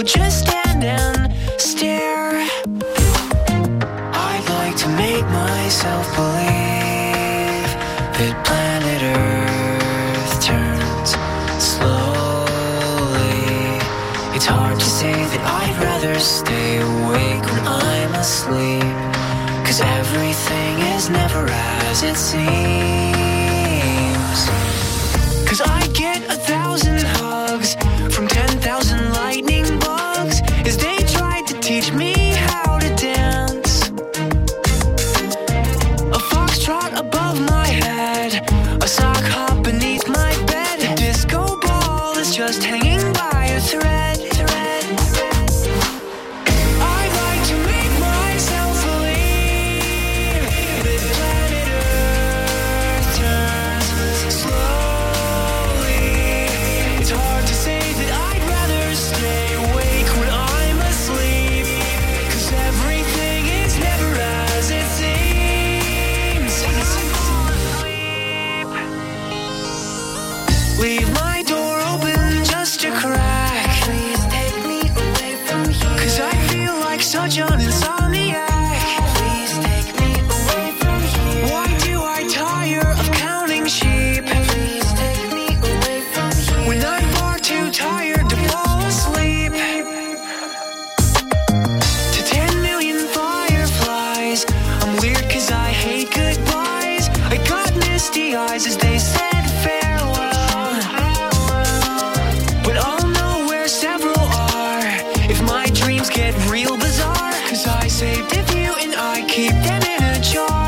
would just stand and stare. I'd like to make myself believe that planet Earth turns slowly. It's hard to say that I'd rather stay awake when I'm asleep, 'cause everything is never as it seems. 'Cause I get 1,000 hugs from 10,000 lightning bugs as they tried to teach me how to dance. A foxtrot above my head, a sock hop beneath my bed. A disco ball is just hanging by a thread. I'd like to make myself believe that planet Earth turns slowly. It's hard to say that I'd rather stay awake when I'm asleep, 'cause everything is never as it seems. Leave my door open just a crack. Please take me away from here, 'cause I feel like such an insomniac. Please take me away from here. Why do I tire of counting sheep? Please take me away from here, when I'm far too tired to fall asleep. To 10 million fireflies, I'm weird 'cause I hate goodbyes. I got misty eyes as they said farewell, but I'll know where several are if my dreams get real bizarre, 'cause I saved a few and I keep them in a jar.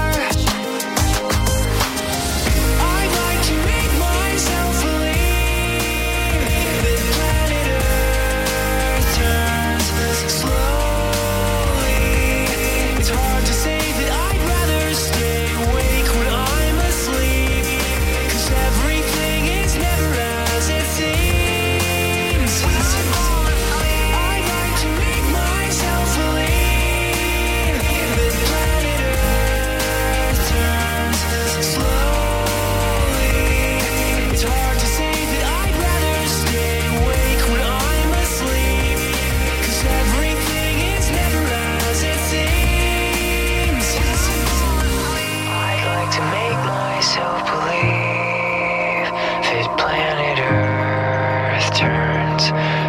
I'd like to make myself believe that planet Earth turns slowly. It's hard to say that I'd rather stay awake when I'm asleep, 'cause everything is never as it seems. I'd like to make myself believe that planet Earth turns slowly. It's hard to say that I'd rather stay awake when I'm asleep, 'cause everything is never as it seems. I'd like to make myself believe that planet Earth turns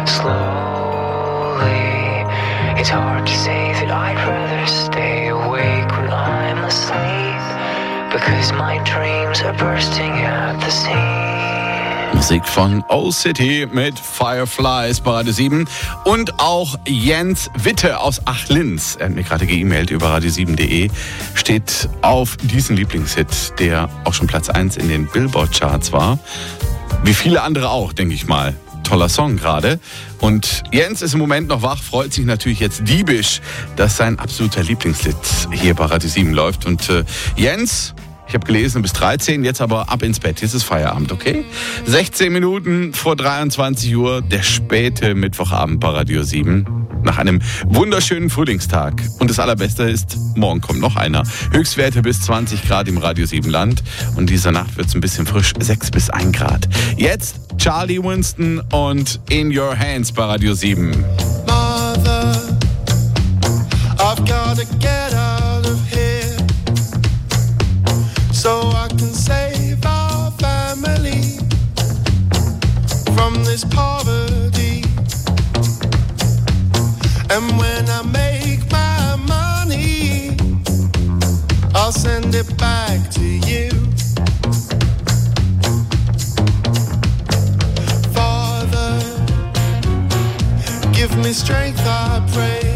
slowly. It's hard to say that I'd rather stay awake when I'm asleep, because my dreams are bursting at the seams. Musik von Old City mit Fireflies bei Radio 7 und auch Jens Witte aus Achlins, er hat mir gerade geemailt über radio7.de, steht auf diesen Lieblingshit, der auch schon Platz 1 in den Billboard-Charts war. Wie viele andere auch, denke ich mal. Toller Song gerade. Und Jens ist im Moment noch wach, freut sich natürlich jetzt diebisch, dass sein absoluter Lieblingslied hier bei Radio 7 läuft. Und Jens, ich habe gelesen, bis 13, jetzt aber ab ins Bett. Jetzt ist Feierabend, okay? 16 Minuten vor 23 Uhr, der späte Mittwochabend bei Radio 7. Nach einem wunderschönen Frühlingstag. Und das Allerbeste ist, morgen kommt noch einer. Höchstwerte bis 20 Grad im Radio 7 Land. Und dieser Nacht wird es ein bisschen frisch, 6 bis 1 Grad. Jetzt Charlie Winston und In Your Hands bei Radio 7. Mother, I've gotta get out of here so I can save our family from this poverty. And when I make my money, I'll send it back to you. Father, give me strength, I pray,